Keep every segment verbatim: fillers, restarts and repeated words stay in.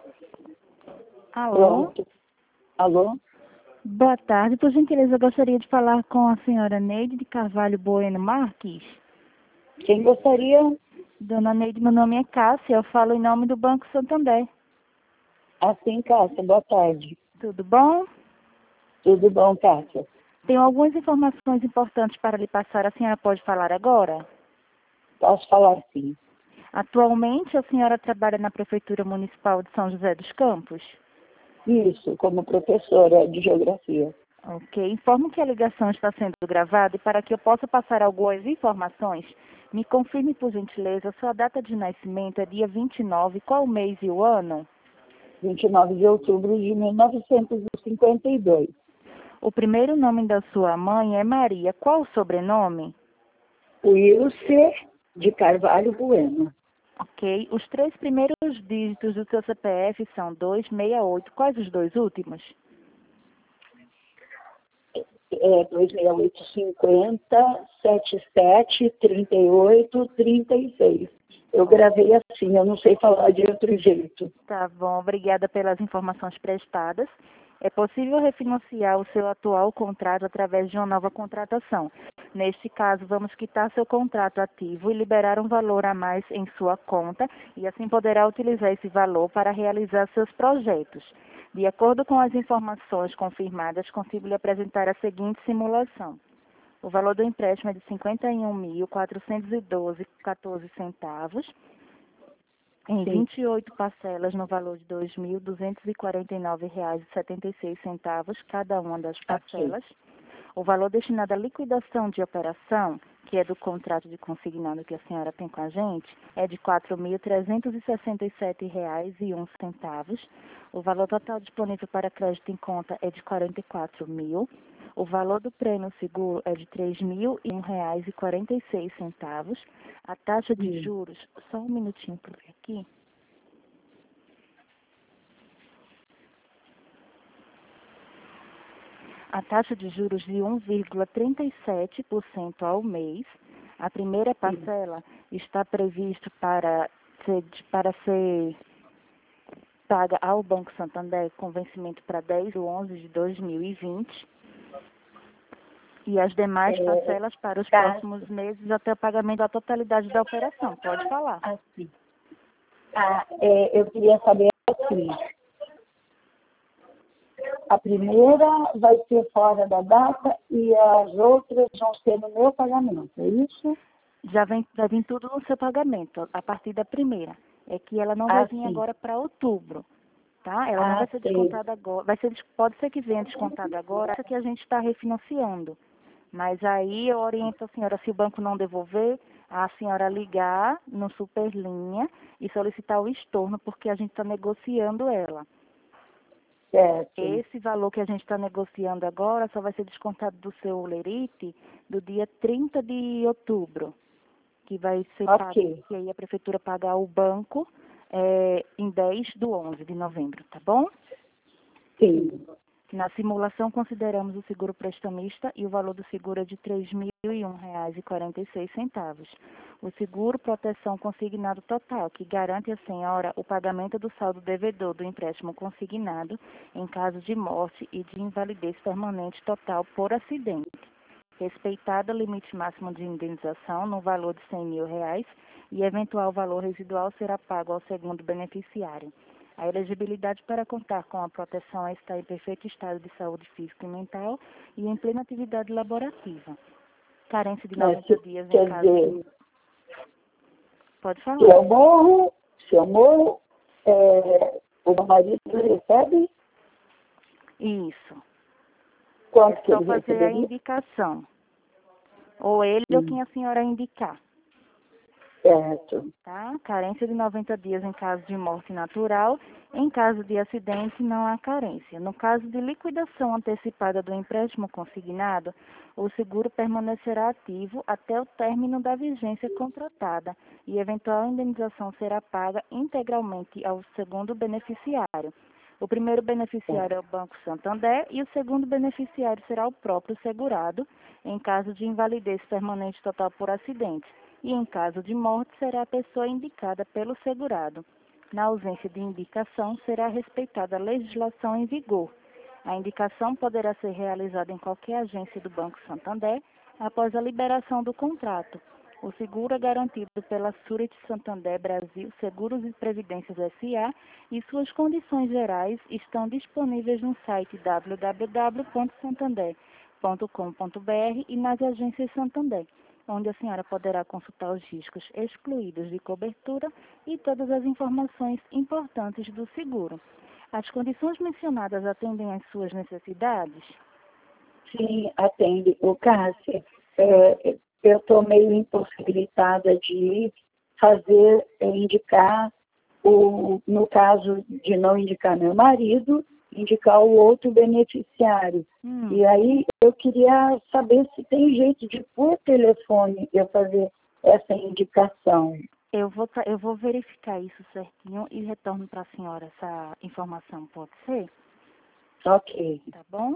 Alô? Pronto. Alô? Boa tarde. Por gentileza, eu gostaria de falar com a senhora Neide de Carvalho Bueno Marques. Quem gostaria? Dona Neide, meu nome é Cássia, eu falo em nome do Banco Santander. Assim, Cássia, boa tarde. Tudo bom? Tudo bom, Cássia? Tenho algumas informações importantes para lhe passar. A senhora pode falar agora? Posso falar sim. Atualmente, a senhora trabalha na Prefeitura Municipal de São José dos Campos? Isso, como professora de geografia. Ok. Informo que a ligação está sendo gravada e para que eu possa passar algumas informações, me confirme, por gentileza, sua data de nascimento é dia vinte e nove, qual o mês e o ano? vinte e nove de outubro de mil novecentos e cinquenta e dois. O primeiro nome da sua mãe é Maria, qual o sobrenome? Wilce de Carvalho Bueno. Ok. Os três primeiros dígitos do seu C P F são dois seis oito. Quais os dois últimos? É dois seis oito cinquenta, setenta e sete, trinta e oito, trinta e seis. Eu gravei assim, eu não sei falar de outro jeito. Tá bom, obrigada pelas informações prestadas. É possível refinanciar o seu atual contrato através de uma nova contratação. Neste caso, vamos quitar seu contrato ativo e liberar um valor a mais em sua conta e assim poderá utilizar esse valor para realizar seus projetos. De acordo com as informações confirmadas, consigo lhe apresentar a seguinte simulação. O valor do empréstimo é de cinquenta e um mil, quatrocentos e doze reais e quatorze centavos. Em Sim. vinte e oito parcelas no valor de dois mil duzentos e quarenta e nove reais e setenta e seis centavos cada uma das parcelas. O valor destinado à liquidação de operação, que é do contrato de consignado que a senhora tem com a gente, é de quatro mil trezentos e sessenta e sete reais e um centavos. O valor total disponível para crédito em conta é de quarenta e quatro mil. O valor do prêmio seguro é de três mil e um reais e quarenta e seis centavos. A taxa de Hum. juros, só um minutinho para ver aqui. A taxa de juros de um vírgula trinta e sete por cento ao mês. A primeira parcela está prevista para ser, para ser paga ao Banco Santander com vencimento para dez de onze de dois mil e vinte. E as demais É, parcelas para os tá. próximos meses até o pagamento da totalidade da operação. Pode falar. Assim. Ah, é, eu queria saber assim. A primeira vai ser fora da data e as outras vão ser no meu pagamento, é isso? Já vem, vai vir tudo no seu pagamento, a partir da primeira. É que ela não vai Ah, vir sim. agora para outubro, tá? Ela não Ah, vai ser sei. descontada agora. Vai ser, des- pode ser que venha descontada agora, essa que a gente está refinanciando. Mas aí eu oriento a senhora, se o banco não devolver, a senhora ligar no Superlinha e solicitar o estorno, porque a gente está negociando ela. Certo. Esse valor que a gente está negociando agora só vai ser descontado do seu lerite do dia trinta de outubro, que vai ser Ok. pago, que aí a prefeitura paga ao banco é, em dez do onze de novembro, tá bom? Sim. Na simulação, consideramos o seguro prestamista e o valor do seguro é de três mil e um reais e quarenta e seis centavos. O seguro proteção consignado total, que garante à senhora o pagamento do saldo devedor do empréstimo consignado em caso de morte e de invalidez permanente total por acidente. Respeitado o limite máximo de indenização no valor de cem mil reais e eventual valor residual será pago ao segundo beneficiário. A elegibilidade para contar com a proteção é estar em perfeito estado de saúde física e mental e em plena atividade laborativa. Carência de Mas, noventa dias em quer caso dizer, de... Pode se falar. eu morro, se eu morro, é, o meu marido recebe Isso. É quanto que só ele fazer a receberia? indicação. Ou ele ou Hum. quem a senhora indicar. Certo. Tá? Carência de noventa dias em caso de morte natural. Em caso de acidente, não há carência. No caso de liquidação antecipada do empréstimo consignado, o seguro permanecerá ativo até o término da vigência contratada e eventual indenização será paga integralmente ao segundo beneficiário. O primeiro beneficiário é o Banco Santander e o segundo beneficiário será o próprio segurado, em caso de invalidez permanente total por acidente. E em caso de morte, será a pessoa indicada pelo segurado. Na ausência de indicação, será respeitada a legislação em vigor. A indicação poderá ser realizada em qualquer agência do Banco Santander após a liberação do contrato. O seguro é garantido pela Surety Santander Brasil Seguros e Previdências S A e suas condições gerais estão disponíveis no site w w w ponto santander ponto com ponto b r e nas agências Santander, onde a senhora poderá consultar os riscos excluídos de cobertura e todas as informações importantes do seguro. As condições mencionadas atendem às suas necessidades? Sim, atende. O Cássia, é, eu estou meio impossibilitada de fazer, é, indicar, o, no caso de não indicar meu marido, indicar o outro beneficiário. Hum. E aí eu queria saber se tem jeito de, por telefone, eu fazer essa indicação. Eu vou, eu vou verificar isso certinho e retorno para a senhora essa informação, pode ser? Ok. Tá bom?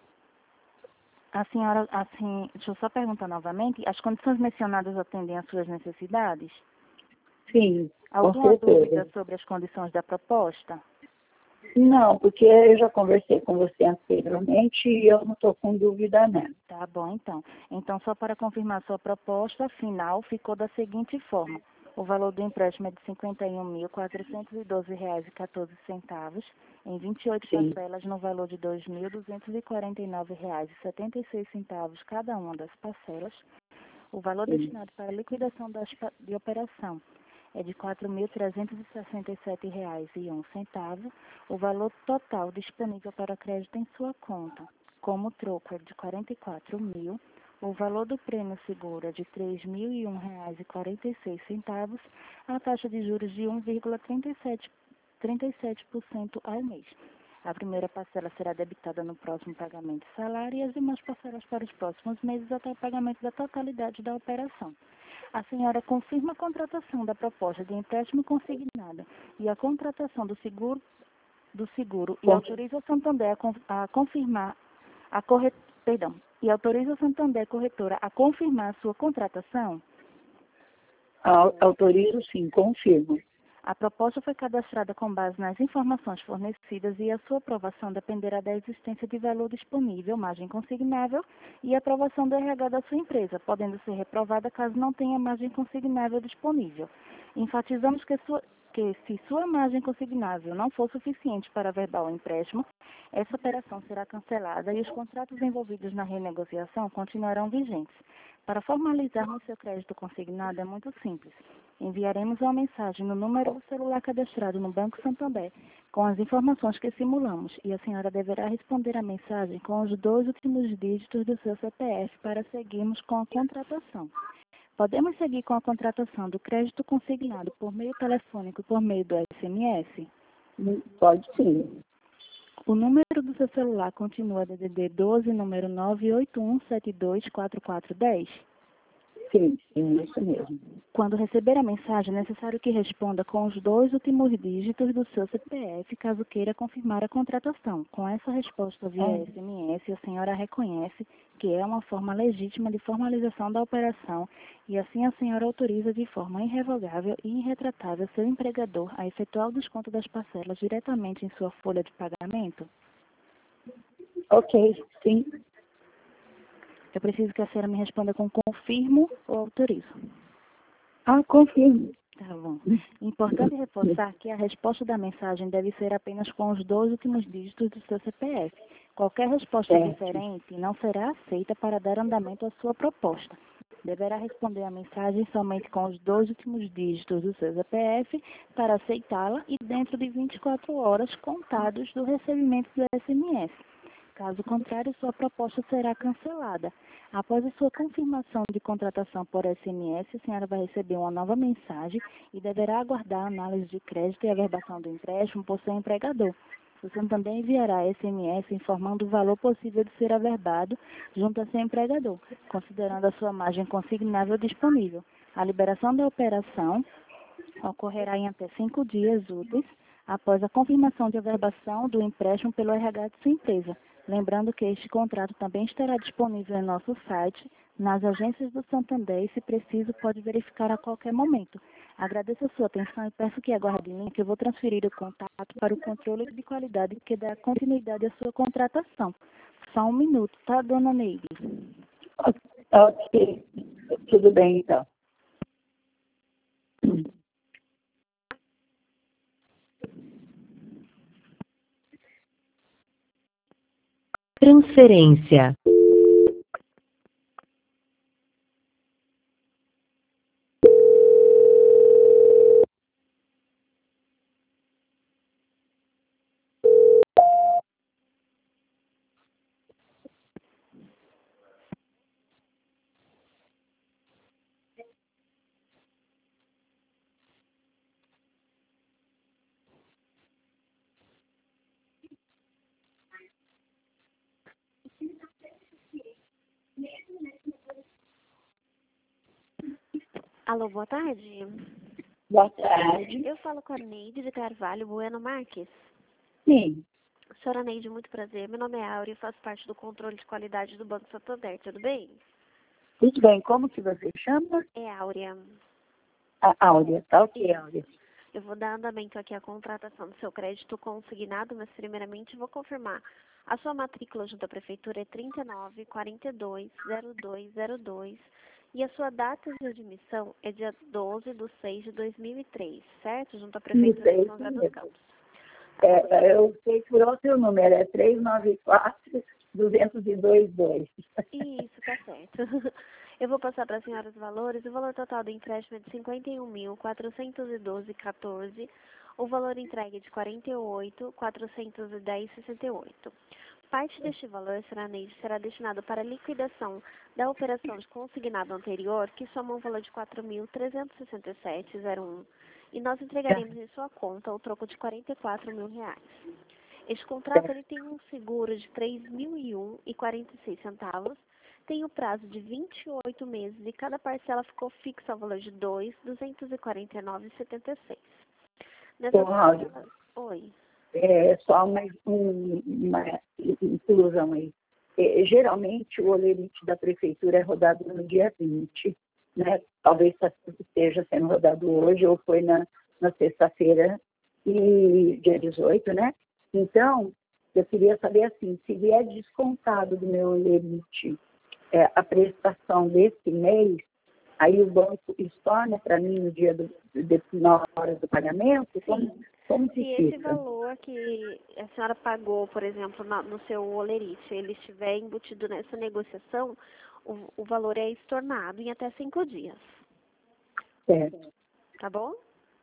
A senhora, assim, deixa eu só perguntar novamente, as condições mencionadas atendem às suas necessidades? Sim, Alguma com certeza. dúvida sobre as condições da proposta? Não, porque eu já conversei com você anteriormente e eu não estou com dúvida nela. Tá bom, então. Então, só para confirmar sua proposta, final ficou da seguinte forma. O valor do empréstimo é de cinquenta e um mil, quatrocentos e doze reais e quatorze centavos, em vinte e oito Sim. parcelas no valor de dois mil, duzentos e quarenta e nove reais e setenta e seis centavos cada uma das parcelas. O valor Sim. destinado para a liquidação das, de operação é de quatro mil, trezentos e sessenta e sete reais e um centavo. O valor total disponível para crédito em sua conta, como troco, é de quarenta e quatro mil. O valor do prêmio seguro é de três mil e um reais e quarenta e seis centavos. A taxa de juros de um vírgula trinta e sete por cento ao mês. A primeira parcela será debitada no próximo pagamento de salário e as demais parcelas para os próximos meses até o pagamento da totalidade da operação. A senhora confirma a contratação da proposta de empréstimo consignada e a contratação do seguro, do seguro e autoriza o Santander a, con- a confirmar a corre, perdão, e autoriza o Santander Corretora a confirmar a sua contratação? Au- Autorizo sim, confirmo. A proposta foi cadastrada com base nas informações fornecidas e a sua aprovação dependerá da existência de valor disponível, margem consignável e aprovação do R H da sua empresa, podendo ser reprovada caso não tenha margem consignável disponível. Enfatizamos que, sua, que se sua margem consignável não for suficiente para averbar o empréstimo, essa operação será cancelada e os contratos envolvidos na renegociação continuarão vigentes. Para formalizarmos seu crédito consignado é muito simples. Enviaremos uma mensagem no número do celular cadastrado no Banco Santander com as informações que simulamos e a senhora deverá responder a mensagem com os dois últimos dígitos do seu C P F para seguirmos com a contratação. Podemos seguir com a contratação do crédito consignado por meio telefônico e por meio do S M S? Pode sim. O número do seu celular continua D D D doze, número nove oito um sete dois quatro quatro um zero? Sim, sim, isso mesmo. Quando receber a mensagem, é necessário que responda com os dois últimos dígitos do seu C P F, caso queira confirmar a contratação. Com essa resposta via Ah. S M S, a senhora reconhece que é uma forma legítima de formalização da operação e assim a senhora autoriza de forma irrevogável e irretratável seu empregador a efetuar o desconto das parcelas diretamente em sua folha de pagamento? Ok, sim. Eu preciso que a senhora me responda com confirmo ou autorizo. Ah, confirmo. Tá bom. Importante reforçar que a resposta da mensagem deve ser apenas com os dois últimos dígitos do seu C P F. Qualquer resposta Certo. diferente não será aceita para dar andamento à sua proposta. Deverá responder a mensagem somente com os dois últimos dígitos do seu C P F para aceitá-la e dentro de vinte e quatro horas contados do recebimento do S M S. Caso contrário, sua proposta será cancelada. Após a sua confirmação de contratação por S M S, a senhora vai receber uma nova mensagem e deverá aguardar a análise de crédito e averbação do empréstimo por seu empregador. O Santander enviará S M S informando o valor possível de ser averbado junto a seu empregador, considerando a sua margem consignável disponível. A liberação da operação ocorrerá em até cinco dias úteis após a confirmação de averbação do empréstimo pelo R H de sua empresa. Lembrando que este contrato também estará disponível em nosso site, nas agências do Santander e, se preciso, pode verificar a qualquer momento. Agradeço a sua atenção e peço que aguarde em linha que eu vou transferir o contato para o controle de qualidade que dá continuidade à sua contratação. Só um minuto, tá, dona Neide? Ok, tudo bem então. Transferência. Alô, boa tarde. Boa tarde. Eu falo com a Neide de Carvalho Bueno Marques. Sim, Senhora Neide, muito prazer. Meu nome é Áurea e faço parte do controle de qualidade do Banco Santander, tudo bem? tudo bem. Como que você chama? É Áurea. A Áurea, tá ok, Áurea. Eu vou dar andamento aqui à contratação do seu crédito consignado, mas primeiramente vou confirmar. A sua matrícula junto à prefeitura é trinta e nove, quarenta e dois, zero dois zero dois e a sua data de admissão é dia doze de seis de dois mil e três, certo? Junto à prefeitura Isso, de São José dos mesmo. Campos. É, eu sei por outro número, é três nove quatro, dois dois dois. Isso, tá certo. Eu vou passar para a senhora os valores. O valor total do empréstimo é de cinquenta e um mil, quatrocentos e doze vírgula quatorze. O valor entregue é de quarenta e oito mil, quatrocentos e dez vírgula sessenta e oito. Parte deste valor, senhora Neide, será destinado para a liquidação da operação de consignado anterior, que soma um valor de quatro mil, trezentos e sessenta e sete vírgula zero um. E nós entregaremos em sua conta o troco de quarenta e quatro mil reais. Este contrato ele tem um seguro de três mil e um reais e quarenta e seis centavos, tem o prazo de vinte e oito meses e cada parcela ficou fixa ao valor de dois mil, duzentos e quarenta e nove reais e setenta e seis. Nessa Ô, Áurea, parcela... Oi. é só uma, um, uma inclusão aí. É, geralmente, o olerite da prefeitura é rodado no dia vinte, né? Talvez esteja sendo rodado hoje ou foi na, na sexta-feira, e dia dezoito, né? Então, eu queria saber assim, se vier descontado do meu olerite é, a prestação desse mês, aí o banco estorna para mim no dia do, de, na hora do pagamento? Como, como Se que esse fica? valor que a senhora pagou, por exemplo, na- no seu olerite, ele estiver embutido nessa negociação, o, o valor é estornado em até cinco dias, Certo. tá bom?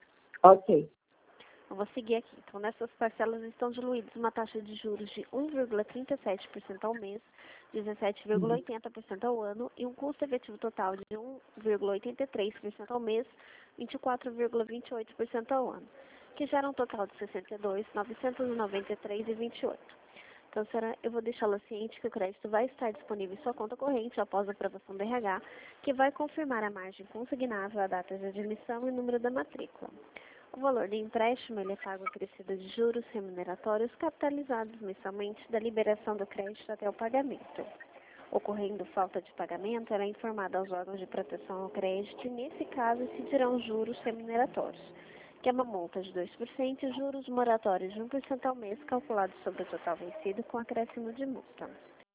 Ok. Eu vou seguir aqui. Então, nessas parcelas estão diluídas uma taxa de juros de um vírgula trinta e sete por cento ao mês, dezessete vírgula oitenta por cento ao ano e um custo efetivo total de um vírgula oitenta e três por cento ao mês, vinte e quatro vírgula vinte e oito por cento ao ano, que gera um total de sessenta e dois mil, novecentos e noventa e três reais e vinte e oito centavos. Então, senhora, eu vou deixá-la ciente que o crédito vai estar disponível em sua conta corrente após a aprovação do R H, que vai confirmar a margem consignável, a data de admissão e o número da matrícula. O valor do empréstimo ele é pago acrescido de juros remuneratórios capitalizados mensalmente da liberação do crédito até o pagamento. Ocorrendo falta de pagamento, ela é informada aos órgãos de proteção ao crédito e, nesse caso, incidirão juros remuneratórios, que é uma multa de dois por cento e juros moratórios de um por cento ao mês calculados sobre o total vencido com acréscimo de multa.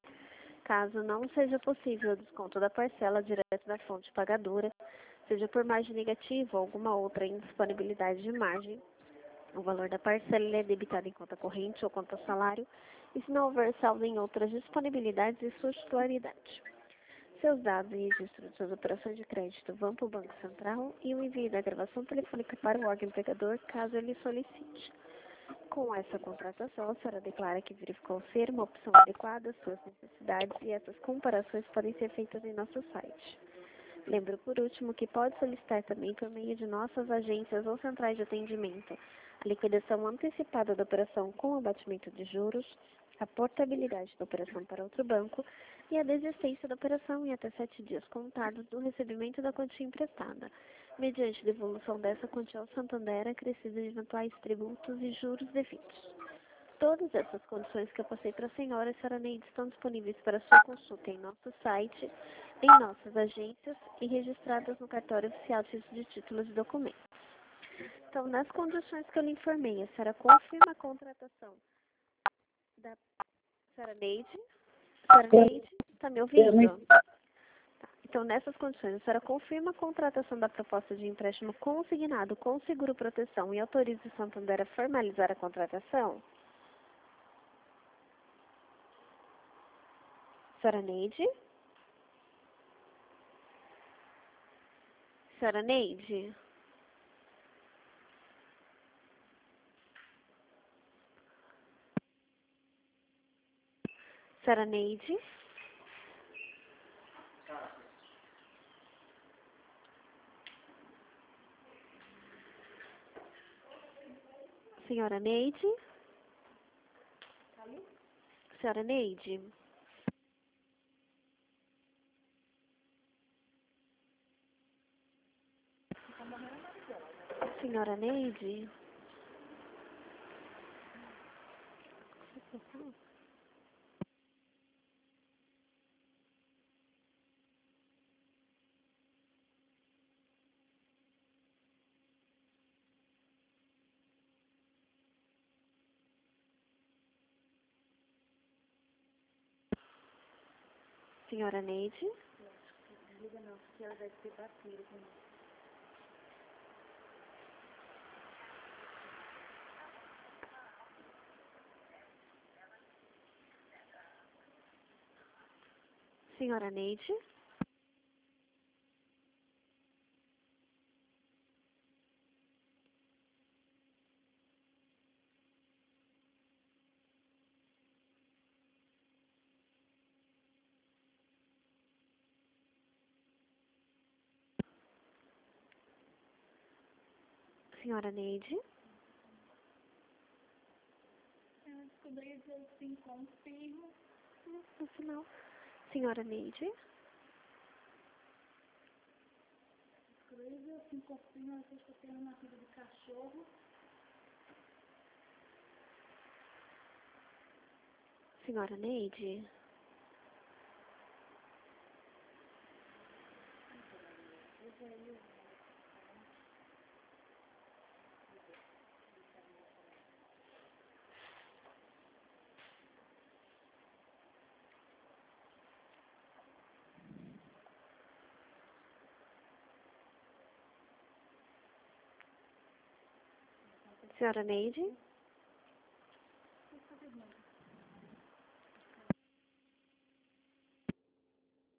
Caso não seja possível o desconto da parcela direto da fonte pagadora, seja por margem negativa ou alguma outra indisponibilidade de margem, o valor da parcela é debitado em conta corrente ou conta salário, e se não houver saldo em outras disponibilidades e sua titularidade. Seus dados e registro de suas operações de crédito vão para o Banco Central e o envio da gravação telefônica para o órgão empregador, caso ele solicite. Com essa contratação, a senhora declara que verificou ser uma opção adequada às suas necessidades e essas comparações podem ser feitas em nosso site. Lembro, por último, que pode solicitar também por meio de nossas agências ou centrais de atendimento a liquidação antecipada da operação com abatimento de juros, a portabilidade da operação para outro banco e a desistência da operação em até sete dias contados do recebimento da quantia emprestada, mediante devolução dessa quantia ao Santander acrescida de eventuais tributos e juros devidos. Todas essas condições que eu passei para a senhora, senhora Neide, estão disponíveis para sua consulta em nosso site, em nossas agências e registradas no cartório oficial de títulos e documentos. Então, nas condições que eu lhe informei, a senhora confirma a contratação da senhora Neide? Senhora Neide, está me ouvindo? Tá. Então, nessas condições, a senhora confirma a contratação da proposta de empréstimo consignado com seguro proteção e autoriza o Santander a formalizar a contratação? Senhora Neide? Senhora Neide? Senhora Neide? Senhora Neide? Senhora Neide? Senhora Neide? Senhora Neide? Senhora Neide? Senhora Neide? Eu descobri que eu sim confirmo. No final. Senhora Neide? Descobri eu sim confirmo. Eu estou tendo uma vida de cachorro. Senhora Neide? Senhora Neide?